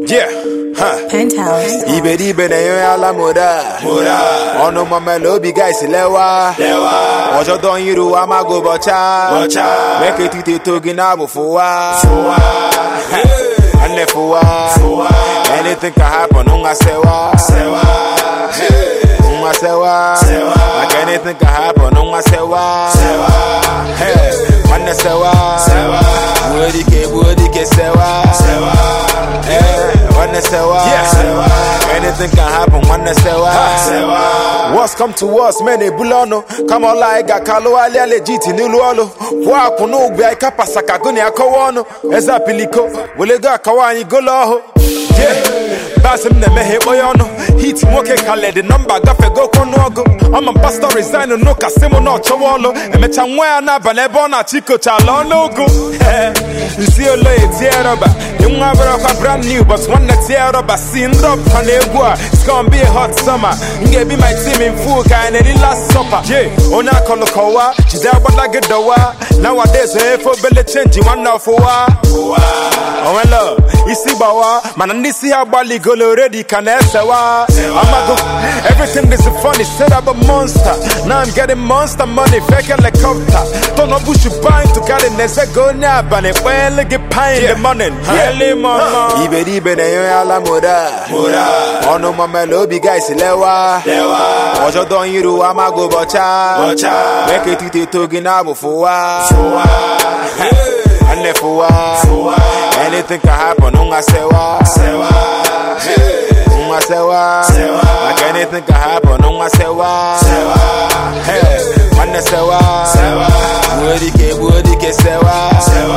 Yeah, Penthouse. Ibe na yo ala moda. Ono mamelobi guys lewa. Ojo don yiru amago bocha. Make it to togina bofuwa. Anefuwa. Anything can happen, unga sewa. Unga sewa. Like anything can happen, unga sewa. Hey, wanna sewa. Woody ke sewa. Wanna sewa. Anything can happen, wanna sewa. What's come to us, many bulono. Come on like a kalo ali legit niluolo. Wa kunu gbe ka pasaka guni akowono. Eza piliko, welega kawani goloho. Yeah, basim ne mehe boyono. Hit moke kale the number gafe go konogo. I'm a pastor resign no kasemo no chawolo. Emecha nwa na balebo na chiko chalo logo. You see a late tearoba. You have a brand new, but one that tearoba seen up on the it's gonna be a hot summer. You get be my team in full kind of last supper. Yeah, ona kolokowa, she's there but like a dowa. Nowadays, for belly change, you want now for wa. Oh, hello, you see bawa, man, and this here bali go already can esawa. Everything is funny, set up a monster. Now I'm getting monster money, fake helicopter. Don't know push you buying to get in as a go now, but it well get pine the money. Ibe na yo ala moda. Ono mamelobi guys lewa. Ojo don yiru amago bocha. Make it to togina bofuwa. Anefuwa. Anything can happen, unga sewa. Unga sewa. Like anything can happen, unga sewa. Hey, wanna sewa. Woody ke sewa.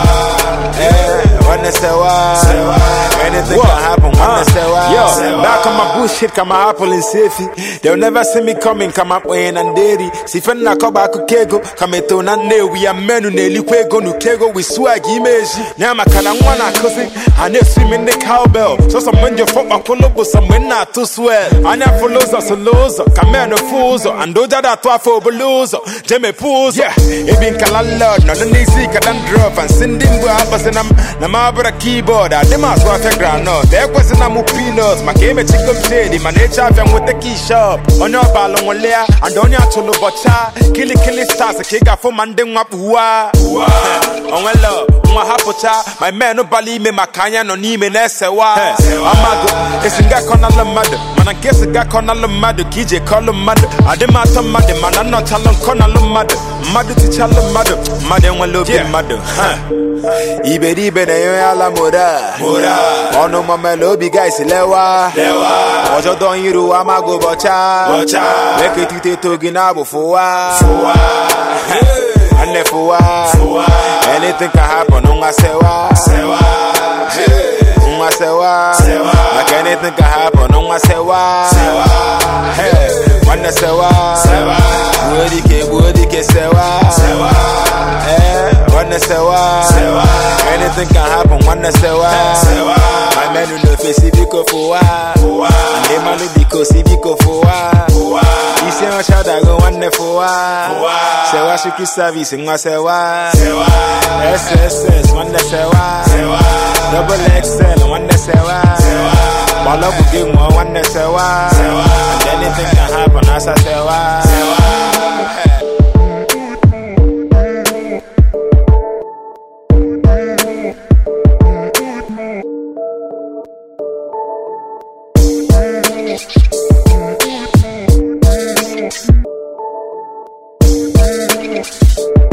Wanna sewa. Anything can happen, wanna sewa. Yo, back on my bullshit, come my apple and safety. They'll never see me coming, come up when and dairy. Si fenna koba kukego, come to nane, we are men who nearly kwego, nukego, we swag image. Nyama kalamwana cousin, and they swim in the cowbell. So some when you fuck my pull some when not to swear. And I follows us a loser, come on a fools, and do that to for belows. Jemmy pools, yeah, it been kalalad, not an easy can drop and send him was in a keyboard. I demas what a ground no. There was an amu peanuts, my game a chicken shady, my nature with the key shop. On your ballon one layer, and on your cholo bocha, killy stars, a kick for manding up wah. On well love, my man no bali me makanya no ni me nesewa. Amago, it's in Gakonala mother, man I guess a Gakonala mother, KJ column mother. I demand some mother, man I'm not telling Conala mother, mother to tell the mother, mother one love your mother. Ibe na yo ala moda. Ono mamelobi guys lewa. Ojo don yiru amago bocha. Make it to togina bofuwa. Anefuwa. Anything can happen, unga sewa. Unga sewa. Like anything can happen, unga sewa. Hey, wanna sewa. Woody ke sewa. Wanna sewa. Anything can happen, wanna sewa. My men who know face biko for wa. And they man who biko si biko for wa. You say what shall I go wanna for wa. Sewa shuki service ngwa sewa. SSS wanna sewa. Double XL wanna sewa. Balabu game wanna sewa. And anything can happen as I sewa. Penthouse.